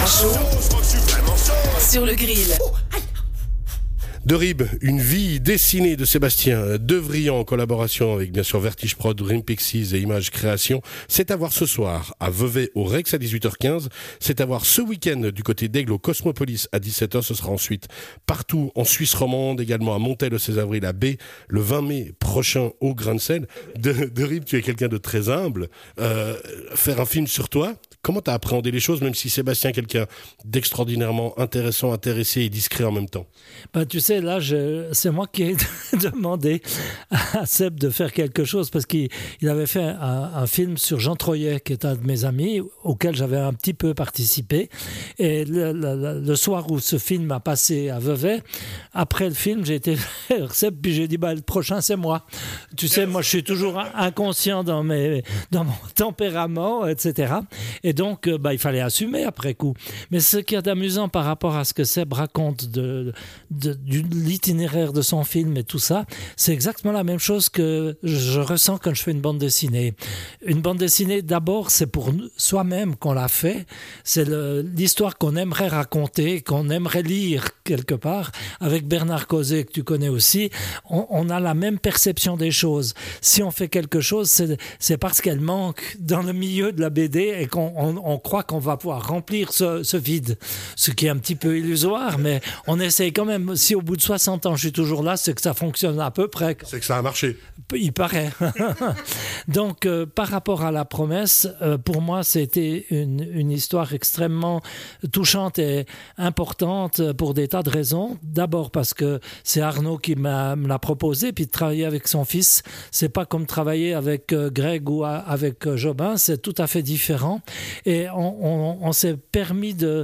chaud sur le grill. Derib, une vie dessinée de Sébastien Devrian en collaboration avec bien sûr Vertige Prod, Dream Pixies et Images Création. C'est à voir ce soir à Vevey au Rex à 18h15. C'est à voir ce week-end du côté d'Aigle au Cosmopolis à 17h. Ce sera ensuite partout en Suisse romande, également à Montel le 16 avril, à B, le 20 mai prochain au Grain de Sel. Derib, tu es quelqu'un de très humble. Faire un film sur toi, comment t'as appréhendé les choses, même si Sébastien est quelqu'un d'extraordinairement intéressant, intéressé et discret en même temps? Tu sais, là, c'est moi qui ai demandé à Seb de faire quelque chose parce qu'il avait fait un film sur Jean Troyet, qui est un de mes amis, auquel j'avais un petit peu participé. Et le soir où ce film a passé à Vevey, après le film, j'ai été vers Seb, puis j'ai dit, le prochain, c'est moi. Tu sais, moi, je suis toujours inconscient dans mon tempérament, etc. Et donc, il fallait assumer après coup. Mais ce qui est amusant par rapport à ce que Seb raconte de l'itinéraire de son film et tout ça, c'est exactement la même chose que je ressens quand je fais une bande dessinée. Une bande dessinée, d'abord, c'est pour soi-même qu'on l'a fait. C'est l'histoire qu'on aimerait raconter, qu'on aimerait lire quelque part. Avec Bernard Causet, que tu connais aussi, on a la même perception des choses. Si on fait quelque chose, c'est parce qu'elle manque dans le milieu de la BD et qu'on croit qu'on va pouvoir remplir ce vide. Ce qui est un petit peu illusoire, mais on essaye quand même. Si au bout de 60 ans je suis toujours là, c'est que ça fonctionne à peu près. C'est que ça a marché. Il paraît. Donc, par rapport à La Promesse, pour moi, c'était une histoire extrêmement touchante et importante pour des tas de raisons. D'abord parce que c'est Arnaud qui me l'a proposé, puis de travailler avec son fils, c'est pas comme travailler avec Greg ou avec Jobin, c'est tout à fait différent. Et on s'est permis de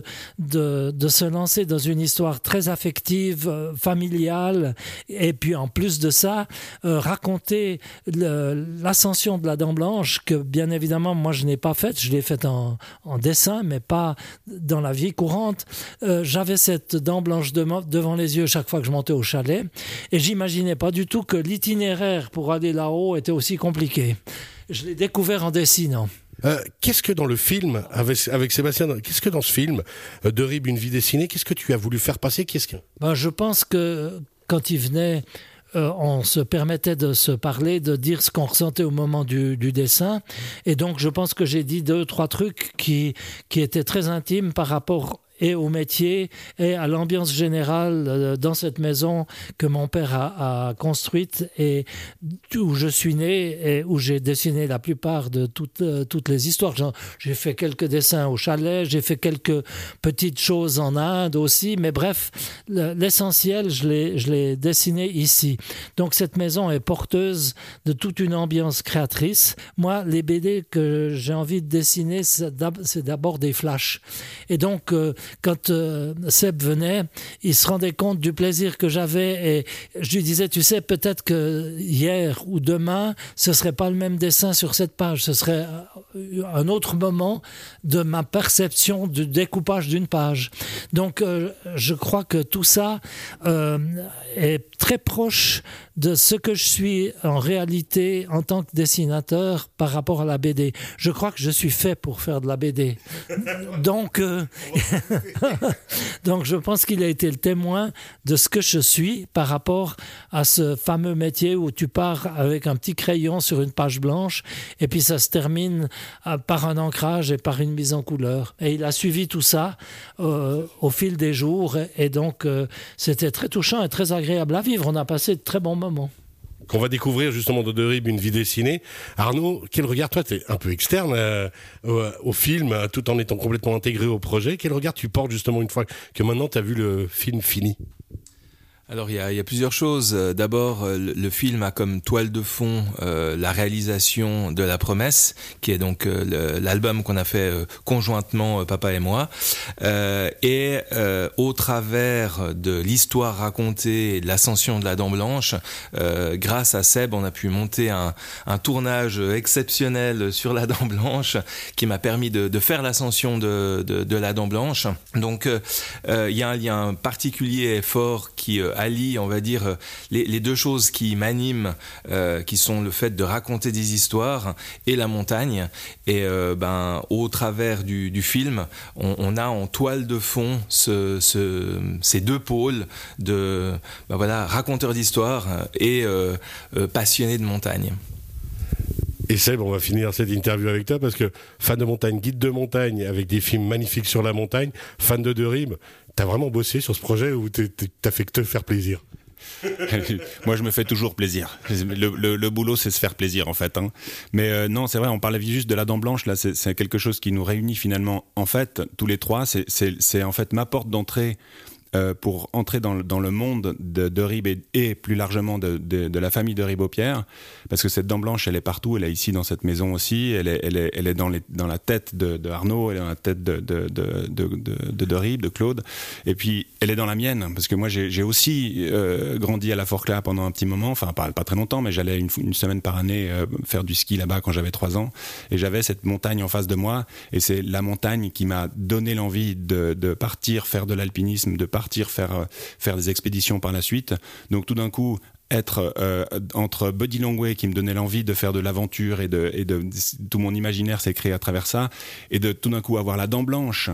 se lancer dans une histoire très affective, familiale, et puis en plus de ça, raconter l'ascension de la Dent Blanche, que bien évidemment moi je n'ai pas faite, je l'ai faite en dessin, mais pas dans la vie courante. J'avais cette Dent Blanche devant les yeux chaque fois que je montais au chalet, et j'imaginais pas du tout que l'itinéraire pour aller là-haut était aussi compliqué. Je l'ai découvert en dessinant. Qu'est-ce que dans le film, avec Sébastien, qu'est-ce que dans ce film, Derib, une vie dessinée, qu'est-ce que tu as voulu faire passer? Je pense que quand il venait, on se permettait de se parler, de dire ce qu'on ressentait au moment du dessin. Et donc, je pense que j'ai dit 2-3 trucs qui étaient très intimes par rapport et au métier et à l'ambiance générale dans cette maison que mon père a construite et où je suis né et où j'ai dessiné la plupart de toutes les histoires. J'ai fait quelques dessins au chalet, j'ai fait quelques petites choses en Inde aussi, mais bref, l'essentiel, je l'ai dessiné ici. Donc cette maison est porteuse de toute une ambiance créatrice. Moi, les BD que j'ai envie de dessiner, c'est d'abord des flashs. Et donc, quand Seb venait, il se rendait compte du plaisir que j'avais et je lui disais, tu sais, peut-être que hier ou demain, ce serait pas le même dessin sur cette page, ce serait un autre moment de ma perception du découpage d'une page. Donc, je crois que tout ça est très proche de ce que je suis en réalité en tant que dessinateur par rapport à la BD. Je crois que je suis fait pour faire de la BD. Donc, donc je pense qu'il a été le témoin de ce que je suis par rapport à ce fameux métier où tu pars avec un petit crayon sur une page blanche et puis ça se termine par un ancrage et par une mise en couleur. Et il a suivi tout ça au fil des jours et donc c'était très touchant et très agréable à vivre. On a passé de très bons moments. Qu'on va découvrir justement de Derib, une vie dessinée. Arnaud, quel regard, toi tu es un peu externe au film tout en étant complètement intégré au projet, quel regard tu portes justement une fois que maintenant tu as vu le film fini? Alors il y a plusieurs choses. D'abord, le film a comme toile de fond la réalisation de La Promesse, qui est donc l'album qu'on a fait conjointement, papa et moi. Et au travers de l'histoire racontée, de l'ascension de la Dent Blanche, grâce à Seb, on a pu monter un tournage exceptionnel sur la Dent Blanche, qui m'a permis de faire l'ascension de la Dent Blanche. Donc il y a un lien particulier et fort qui allie, on va dire, les deux choses qui m'animent, qui sont le fait de raconter des histoires et la montagne. Et au travers du film, on a en toile de fond ces deux pôles de raconteur d'histoire et passionné de montagne. Et Seb, on va finir cette interview avec toi parce que fan de montagne, guide de montagne avec des films magnifiques sur la montagne, fan de Derib, t'as vraiment bossé sur ce projet ou t'as fait que te faire plaisir? Moi, je me fais toujours plaisir. Le boulot, c'est se faire plaisir, en fait. Mais non, c'est vrai, on parlait juste de la dent blanche. Là, c'est quelque chose qui nous réunit finalement. En fait, tous les trois, c'est en fait ma porte d'entrée pour entrer dans le monde de Derib et plus largement de la famille de Ribot-Pierre, parce que cette dent blanche, elle est partout, elle est ici dans cette maison aussi, elle est dans la tête de Arnaud, elle est dans la tête de Derib, de Claude, et puis elle est dans la mienne, parce que moi j'ai aussi grandi à la Forclaz pendant un petit moment, enfin pas très longtemps, mais j'allais une semaine par année faire du ski là-bas quand j'avais 3 ans, et j'avais cette montagne en face de moi, et c'est la montagne qui m'a donné l'envie de partir faire de l'alpinisme, de partir faire des expéditions par la suite. Donc tout d'un coup, être entre Buddy Longway qui me donnait l'envie de faire de l'aventure et de tout mon imaginaire s'est créé à travers ça, et de tout d'un coup avoir la dent blanche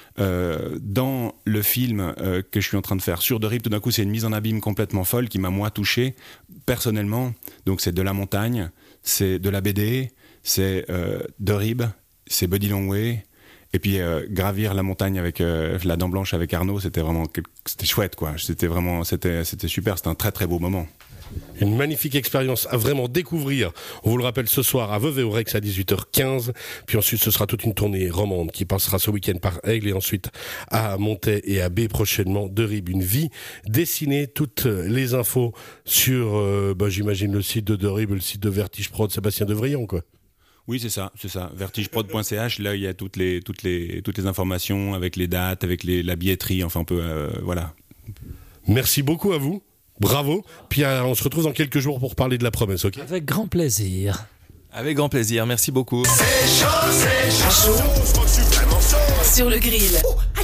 dans le film que je suis en train de faire sur Derib, tout d'un coup c'est une mise en abîme complètement folle qui m'a moi touché personnellement. Donc c'est de la montagne, c'est de la BD, c'est Derib, c'est Buddy Longway. Et puis gravir la montagne avec la dent blanche avec Arnaud, c'était chouette, quoi. C'était super, c'était un très très beau moment. Une magnifique expérience à vraiment découvrir. On vous le rappelle ce soir à Vevey au Rex à 18h15. Puis ensuite ce sera toute une tournée romande qui passera ce week-end par Aigle et ensuite à Montaix et à B prochainement. Derib, une vie dessinée. Toutes les infos sur, j'imagine le site de Derib, le site de Vertige Prod, Sébastien Devrillon, quoi. Oui, c'est ça. vertigeprod.ch, là, il y a toutes les informations avec les dates, avec la billetterie, enfin, on peut, voilà. Merci beaucoup à vous. Bravo. Puis on se retrouve dans quelques jours pour parler de la promesse, ok? Avec grand plaisir. Avec grand plaisir, merci beaucoup. C'est chaud, sur le grill.